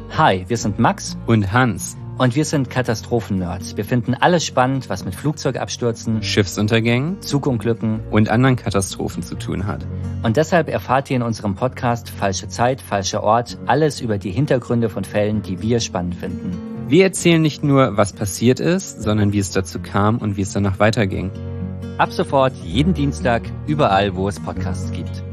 Hi, wir sind Max und Hans und wir sind Katastrophen-Nerds. Wir finden alles spannend, was mit Flugzeugabstürzen, Schiffsuntergängen, Zugunglücken und anderen Katastrophen zu tun hat. Und deshalb erfahrt ihr in unserem Podcast Falsche Zeit, falscher Ort alles über die Hintergründe von Fällen, die wir spannend finden. Wir erzählen nicht nur, was passiert ist, sondern wie es dazu kam und wie es danach weiterging. Ab sofort jeden Dienstag, überall, wo es Podcasts gibt.